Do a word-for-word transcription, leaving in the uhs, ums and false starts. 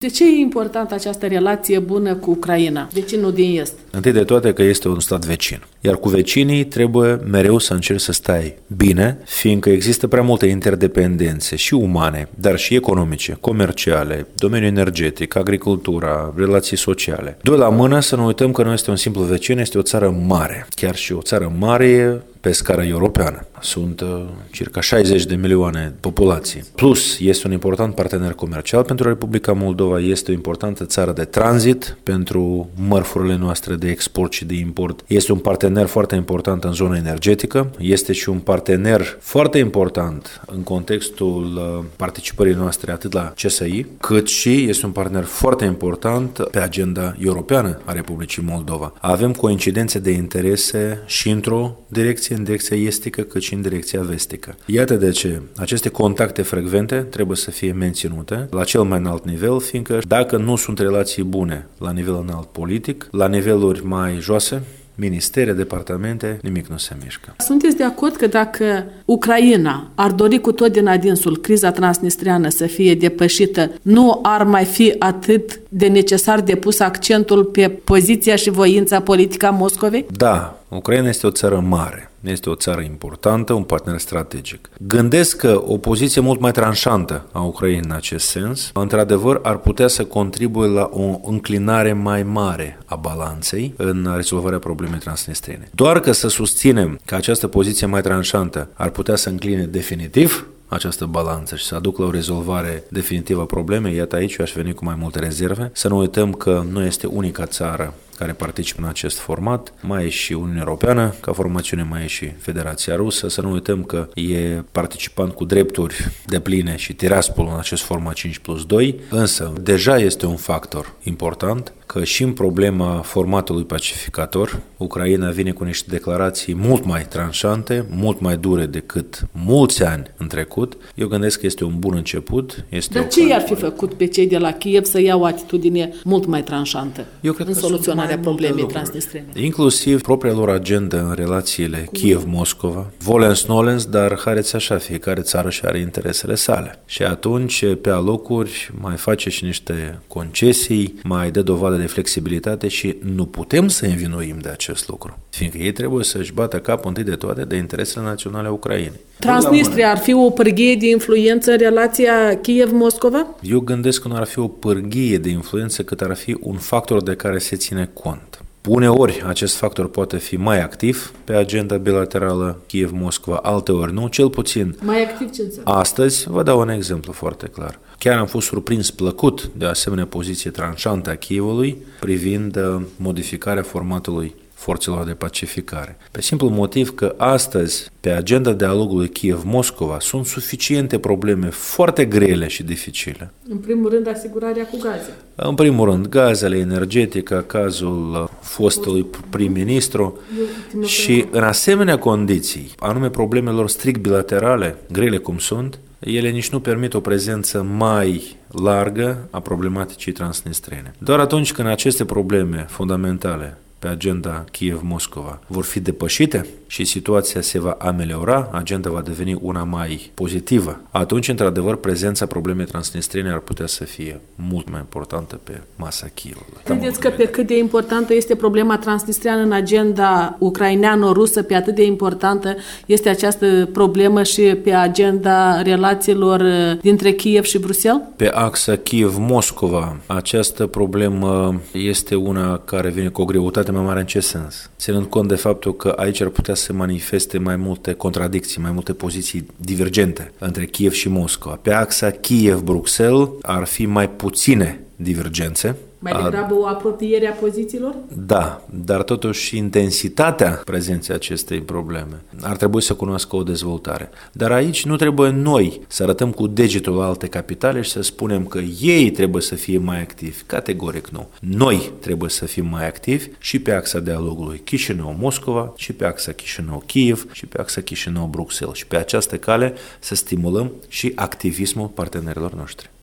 De ce e importantă această relație bună cu Ucraina? De ce nu din Est? Întâi de toate că este un stat vecin. Iar cu vecinii trebuie mereu să încerci să stai bine, fiindcă există prea multe interdependențe și umane, dar și economice, comerciale, domeniul energetic, agricultura, relații sociale. Doi la mână, să nu uităm că nu este un simplu vecin, este o țară mare. Chiar și o țară mare pe scară europeană. Sunt uh, circa șaizeci de milioane populații. Plus, este un important partener comercial pentru Republica Moldova, este o importantă țară de tranzit pentru mărfurile noastre de export și de import. Este un partener foarte important în zona energetică, este și un partener foarte important în contextul uh, participării noastre atât la C S I, cât și este un partener foarte important pe agenda europeană a Republicii Moldova. Avem coincidențe de interese și într-o direcție, în direcția estică, cât și în direcția vestică. Iată de ce aceste contacte frecvente trebuie să fie menținute la cel mai înalt nivel, fiindcă dacă nu sunt relații bune la nivel înalt politic, la niveluri mai joase, ministere, departamente, nimic nu se mișcă. Sunteți de acord că dacă Ucraina ar dori cu tot din adinsul criza transnistreană să fie depășită, nu ar mai fi atât de necesar de pus accentul pe poziția și voința politică a Moscovei? Da, Ucraina este o țară mare. Este o țară importantă, un partener strategic. Gândesc că o poziție mult mai tranșantă a Ucrainei în acest sens, într-adevăr, ar putea să contribuie la o înclinare mai mare a balanței în rezolvarea problemei transnistrene. Doar că să susținem că această poziție mai tranșantă ar putea să încline definitiv această balanță și să aducă la o rezolvare definitivă a problemei, iată aici eu aș veni cu mai multe rezerve. Să nu uităm că nu este unica țară care participă în acest format, mai e și Uniunea Europeană, ca formațiune mai e și Federația Rusă, să nu uităm că e participant cu drepturi depline și tiraspol în acest format cinci plus doi, însă deja este un factor important că și în problema formatului pacificator, Ucraina vine cu niște declarații mult mai tranșante, mult mai dure decât mulți ani în trecut. Eu gândesc că este un bun început. Este Dar ce i-ar fi făcut pe cei de la Kiev să iau o atitudine mult mai tranșantă Eu cred în că soluționarea problemei transnistrene? Inclusiv propria lor agendă în relațiile Kiev-Moscova, volens-nolens, dar haideți așa, fiecare țară și are interesele sale. Și atunci, pe alocuri, mai face și niște concesii, mai dă dovadă de flexibilitate și nu putem să învinuim de acest lucru, fiindcă ei trebuie să-și bată capul întâi de toate de interesele naționale Ucrainei. Transnistria ar fi o pârghie de influență în relația Kiev-Moscova? Eu gândesc că nu ar fi o pârghie de influență, cât ar fi un factor de care se ține cont. Uneori acest factor poate fi mai activ pe agenda bilaterală Kiev-Moscova, alteori nu, cel puțin. Mai activ ce înseamnă? Astăzi, vă dau un exemplu foarte clar. Chiar am fost surprins plăcut de asemenea poziție tranșantă a Kievului privind modificarea formatului forțelor de pacificare. Pe simplu motiv că astăzi, pe agenda dialogului Kiev-Moscova, sunt suficiente probleme foarte grele și dificile. În primul rând, asigurarea cu gaze. În primul rând, gazele, energetica, cazul fostului prim-ministru și în asemenea condiții, anume problemelor strict bilaterale, grele cum sunt, ele nici nu permit o prezență mai largă a problematicii transnistrene. Doar atunci când aceste probleme fundamentale pe agenda Kiev-Moscova vor fi depășite și situația se va ameliora, agenda va deveni una mai pozitivă, atunci, într-adevăr, prezența problemei transnistrene ar putea să fie mult mai importantă pe masa Kievului. Credeți că pe cât de importantă este problema transnistriană în agenda ucraineano-rusă, pe atât de importantă este această problemă și pe agenda relațiilor dintre Kiev și Bruxelles? Pe axa Kiev-Moscova, această problemă este una care vine cu o greutate mai mare în ce sens? Ținând cont de faptul că aici ar putea să manifeste mai multe contradicții, mai multe poziții divergente între Kiev și Moscova. Pe axa Kiev-Bruxelles ar fi mai puține divergențe. Mai degrabă o apropiere a pozițiilor? Da, dar totuși intensitatea prezenței acestei probleme ar trebui să cunoască o dezvoltare. Dar aici nu trebuie noi să arătăm cu degetul la alte capitale și să spunem că ei trebuie să fie mai activi. Categoric nu. Noi trebuie să fim mai activi și pe axa dialogului Chișinău-Moscova, și pe axa Chișinău-Kiev, și pe axa Chișinău-Bruxelles. Și pe această cale să stimulăm și activismul partenerilor noștri.